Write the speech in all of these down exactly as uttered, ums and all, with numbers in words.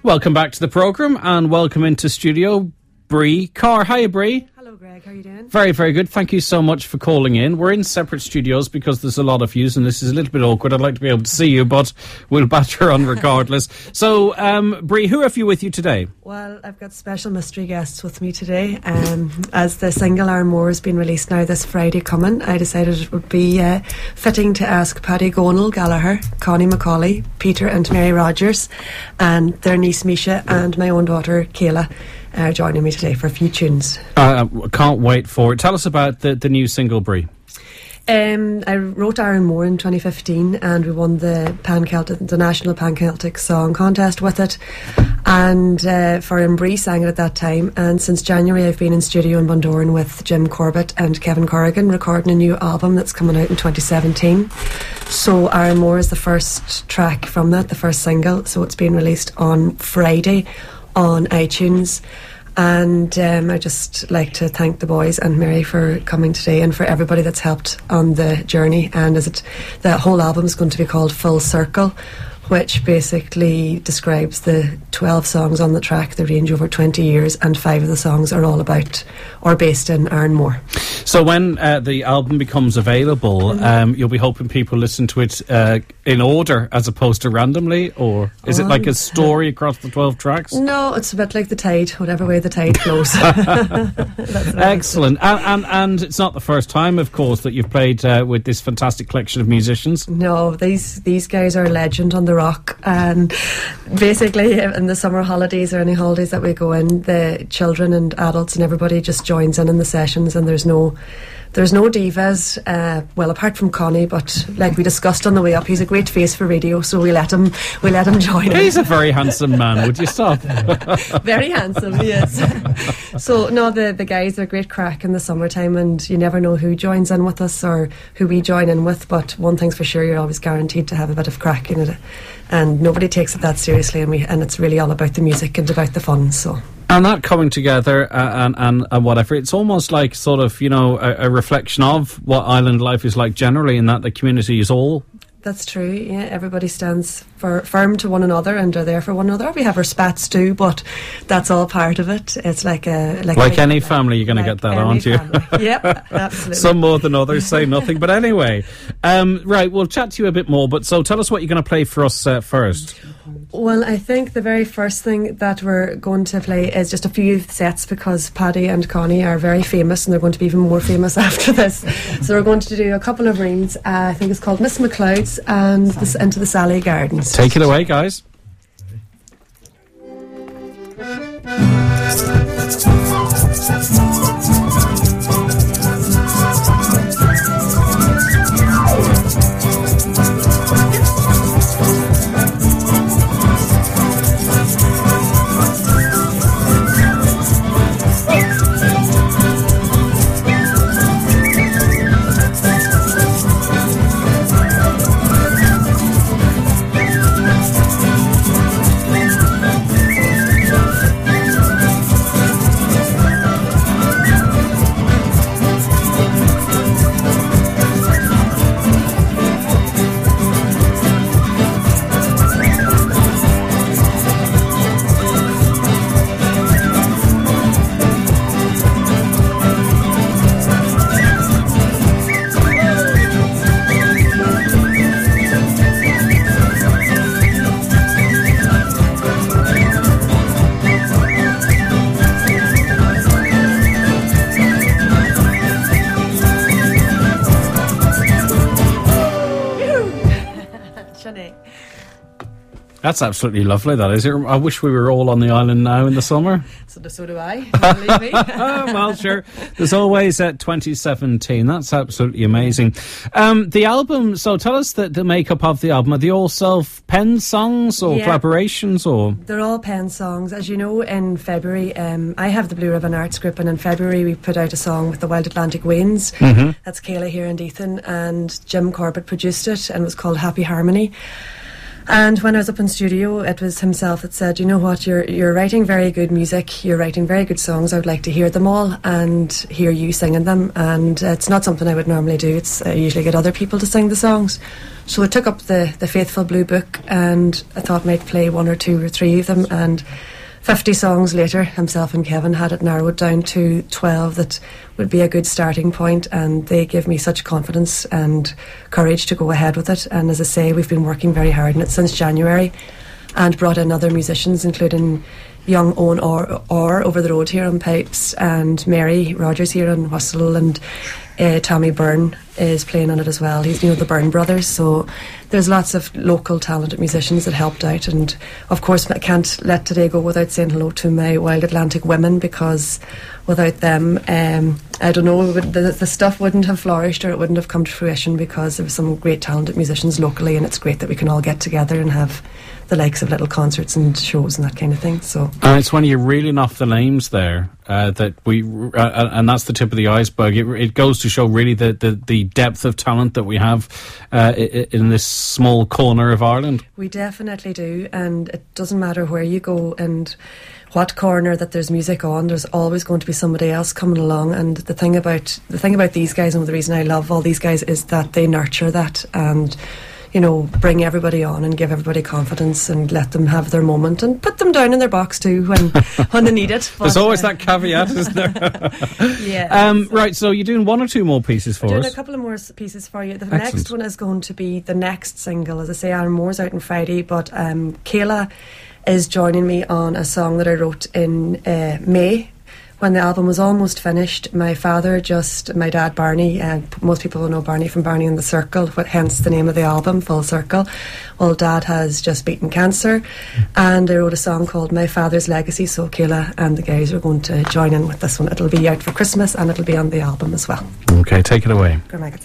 Welcome back to the programme and welcome into studio, Bree Carr. Hiya, Bree. Hello, Greg. How are you doing? Very, very good. Thank you so much for calling in. We're in separate studios because there's a lot of yous and this is a little bit awkward. I'd like to be able to see you, but we'll batter on regardless. So, um, Bree, who have you with you today? Well, I've got special mystery guests with me today. Um, as the single Aaron Moore has been released now this Friday coming, I decided it would be uh, fitting to ask Paddy Gonal Gallagher, Connie McCauley, Peter and Mary Rogers, and their niece Misha and my own daughter Kayla are joining me today for a few tunes. I uh, can't wait for it. Tell us about the, the new single, Bree. Um, I wrote Aaron Moore in twenty fifteen and we won the Pan Celtic, the National Pan Celtic Song Contest with it, and uh, for Bree sang it at that time. And since January I've been in studio in Bundoran with Jim Corbett and Kevin Corrigan recording a new album that's coming out in twenty seventeen. So Aaron Moore is the first track from that, the first single, so it's being released on Friday on iTunes. And um, I just like to thank the boys and Mary for coming today and for everybody that's helped on the journey. And as it, the whole album is going to be called Full Circle, which basically describes the twelve songs on the track. They range over twenty years, and five of the songs are all about or based in Aaron Moore. So when uh, the album becomes available, mm-hmm. um, you'll be hoping people listen to it uh, in order as opposed to randomly, or is um, it like a story across the twelve tracks? No, it's a bit like the tide, whatever way the tide flows. Excellent. And, and and it's not the first time, of course, that you've played uh, with this fantastic collection of musicians. No, these these guys are a legend on the rock, and basically in the summer holidays or any holidays that we go in, the children and adults and everybody just joins in in the sessions, and there's no There's no divas, uh, well, apart from Connie, but like we discussed on the way up, he's a great face for radio, so we let him we let him join in. He's a very handsome man, would you stop? Very handsome, he is. So, no, the, the guys are great crack in the summertime, and you never know who joins in with us or who we join in with, but one thing's for sure, you're always guaranteed to have a bit of crack in it, and nobody takes it that seriously, and, we, and it's really all about the music and about the fun, so... And that coming together uh, and, and and whatever, it's almost like sort of, you know, a, a reflection of what island life is like generally, in that the community is all... That's true, yeah. Everybody stands for, firm to one another and are there for one another. We have our spats too, but that's all part of it. It's like a... Like, like any family, you're going like to get that, aren't you? Yep, absolutely. Some more than others, say nothing. But anyway, um, right, we'll chat to you a bit more. But so tell us what you're going to play for us uh, first. Well, I think the very first thing that we're going to play is just a few sets, because Paddy and Connie are very famous and they're going to be even more famous after this. So we're going to do a couple of reams. Uh, I think it's called Miss McLeod's and this, Into the Sally Gardens. Take it away, guys. That's absolutely lovely, that is. I wish we were all on the island now in the summer. So, so do I. Believe me. Oh, well, sure. There's always at twenty seventeen. That's absolutely amazing. Um, the album, so tell us the, the makeup of the album. Are they all self-penned songs or yeah. collaborations? Or They're all penned songs. As you know, in February, um, I have the Blue Ribbon Arts Group, and in February we put out a song with the Wild Atlantic Wains. Mm-hmm. That's Kayla here and Ethan, and Jim Corbett produced it, and it was called Happy Harmony. And when I was up in studio, it was himself that said, you know what, you're you're writing very good music, you're writing very good songs, I would like to hear them all and hear you singing them. And it's not something I would normally do, it's I usually get other people to sing the songs. So I took up the, the Faithful Blue Book, and I thought I might play one or two or three of them, and fifty songs later, himself and Kevin had it narrowed down to twelve that would be a good starting point, and they gave me such confidence and courage to go ahead with it. And as I say, we've been working very hard on it since January, and brought in other musicians, including young Owen Orr, Orr over the road here on pipes, and Mary Rogers here on whistle, and uh, Tommy Byrne is playing on it as well. He's, you know, the Byrne brothers. So there's lots of local talented musicians that helped out, and of course I can't let today go without saying hello to my Wild Atlantic women, because without them, um, I don't know, the, the stuff wouldn't have flourished, or it wouldn't have come to fruition, because there were some great talented musicians locally, and it's great that we can all get together and have the likes of little concerts and shows and that kind of thing. So, and it's when you're reeling off the names there uh, that we, uh, and that's the tip of the iceberg. It, it goes to show really the, the, the depth of talent that we have uh, in this small corner of Ireland. We definitely do, and it doesn't matter where you go and what corner that there's music on, there's always going to be somebody else coming along. And the thing about the thing about these guys, and the reason I love all these guys, is that they nurture that, and you know, bring everybody on and give everybody confidence and let them have their moment, and put them down in their box too when when they need it. But, There's always uh, that caveat, isn't there? Yeah. Um, so right, so you're doing one or two more pieces for we're us? Doing a couple of more pieces for you. The Excellent. Next one is going to be the next single. As I say, Aaron Moore's out on Friday, but um, Kayla is joining me on a song that I wrote in uh, May. When the album was almost finished, my father just, my dad Barney, uh, most people will know Barney from Barney and the Circle, hence the name of the album, Full Circle. Well, Dad has just beaten cancer, and I wrote a song called My Father's Legacy, so Kayla and the guys are going to join in with this one. It'll be out for Christmas, and it'll be on the album as well. Okay, take it away. Go Maggot.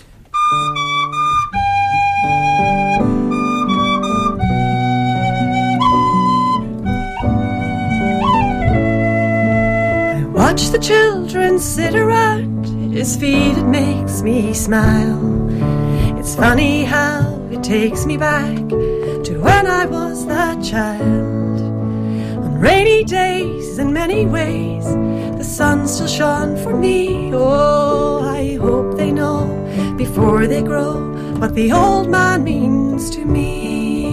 Watch the children sit around his feet, it makes me smile. It's funny how it takes me back to when I was that child. On rainy days, in many ways, the sun still shone for me. Oh, I hope they know before they grow what the old man means to me.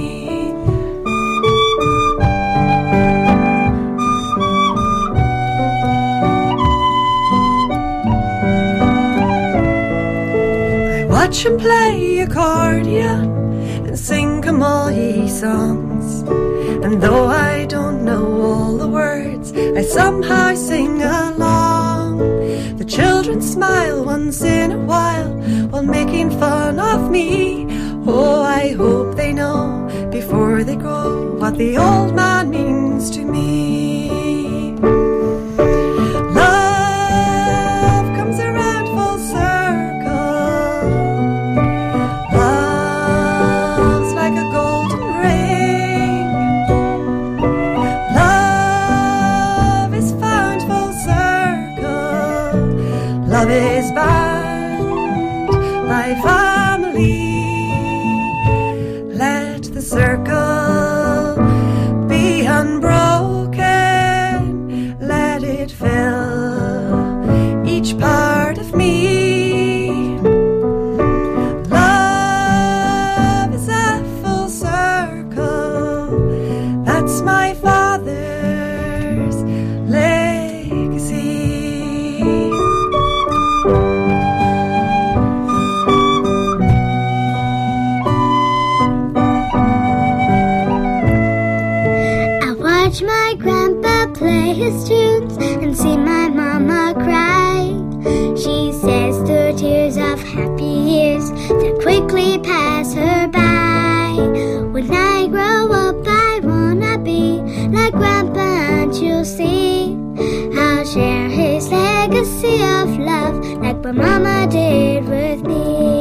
Watch him play accordion and sing come all ye songs, and though I don't know all the words, I somehow sing along. The children smile once in a while while making fun of me. Oh, I hope they know before they grow what the old man means to me. Love is bound by family. Let the circle be unbroken. Let it fill each part of me. Love is a full circle. That's my father's legacy. Watch my grandpa play his tunes and see my mama cry. She says the tears of happy years that quickly pass her by. When I grow up I wanna be like grandpa, and you'll see I'll share his legacy of love like my mama did with me.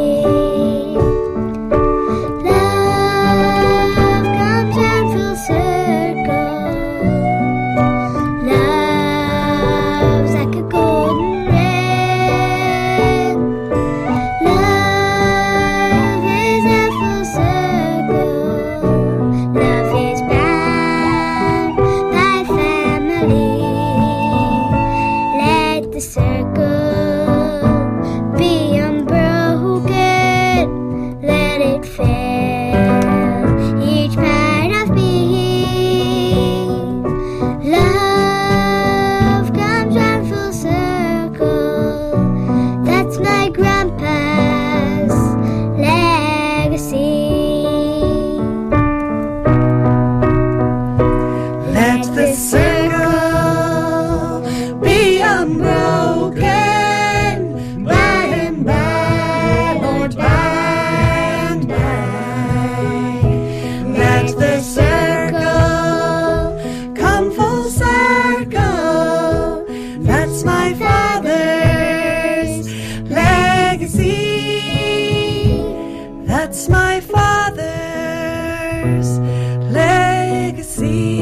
Full this circle be unbroken by and by, Lord, by and by. Let the circle come full circle. That's my father's legacy. That's my father's legacy.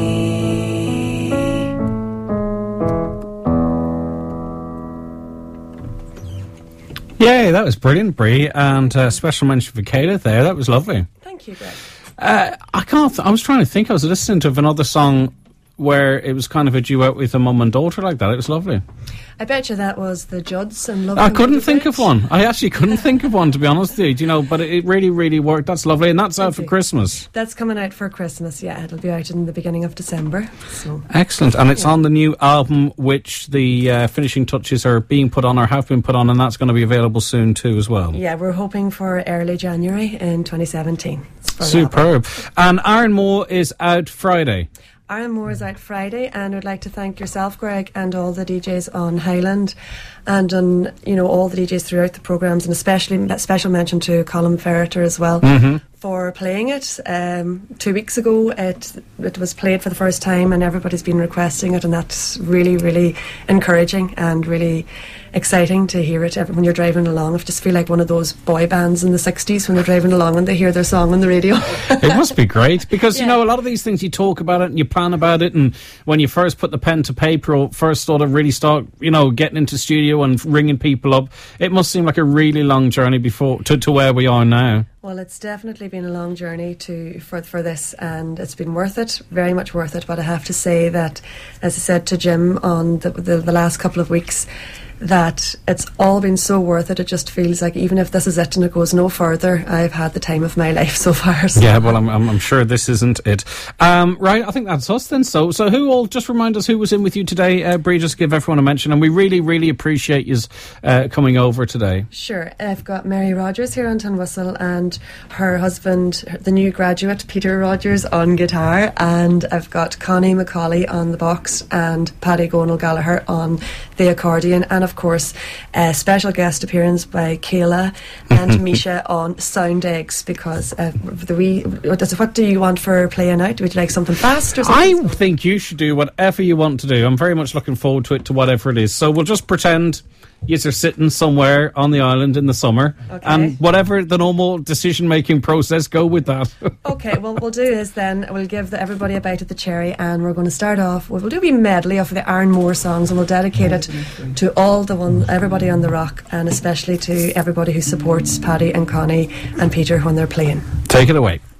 Yay, that was brilliant, Brie, and uh, special mention for Kayla there. That was lovely. Thank you, Greg. Uh, I can't. Th- I was trying to think. I was listening to another song where it was kind of a duet with a mum and daughter like that. It was lovely. I bet you that was the Judds and Love. I couldn't think of one. I actually couldn't think of one, to be honest with you. You know, but it, it really, really worked. That's lovely, and that's out for Christmas. That's coming out for Christmas. Yeah, it'll be out in the beginning of December. So excellent, and it's yeah. on the new album, which the uh, finishing touches are being put on or have been put on, and that's going to be available soon too, as well. Yeah, we're hoping for early January in twenty seventeen. Superb. And Aaron Moore is out Friday. Aaron Moore is out Friday, and I'd like to thank yourself, Greg, and all the D Js on Highland, and on, you know, all the D Js throughout the programmes, and especially a special mention to Colin Ferreter as well. Mm-hmm. For playing it. Um, two weeks ago it it was played for the first time, and everybody's been requesting it, and that's really, really encouraging and really exciting to hear it when you're driving along. I just feel like one of those boy bands in the sixties when they're driving along and they hear their song on the radio. It must be great, because, yeah. you know, a lot of these things you talk about it and you plan about it, and when you first put the pen to paper or first sort of really start, you know, getting into studio and ringing people up, it must seem like a really long journey before to, to where we are now. Well, it's definitely been a long journey to for for this, and it's been worth it, very much worth it. But I have to say that, as I said to Jim on the the, the last couple of weeks, that it's all been so worth it. It just feels like even if this is it and it goes no further, I've had the time of my life so far. So. Yeah, well, I'm, I'm I'm sure this isn't it. Um, right, I think that's us then. So, so who all, just remind us who was in with you today, uh, Brie, just give everyone a mention, and we really, really appreciate you uh, coming over today. Sure. I've got Mary Rogers here on tin whistle, and her husband, the new graduate, Peter Rogers, on guitar, and I've got Connie McCauley on the box, and Paddy Gonal Gallagher on the accordion, and of course a special guest appearance by Kayla and Misha on Sound Eggs, because uh, the wee, what do you want for playing out? Would you like something fast or something? I think you should do whatever you want to do. I'm very much looking forward to it, to whatever it is. So we'll just pretend you're sitting somewhere on the island in the summer, okay. and whatever the normal decision-making process, go with that. Okay, well, what we'll do is then we'll give the, everybody a bite at the cherry, and we're going to start off, we'll, we'll do a wee medley of the Aaron Moore songs, and we'll dedicate it to all the one, everybody on the rock, and especially to everybody who supports Paddy and Connie and Peter when they're playing. Take it away.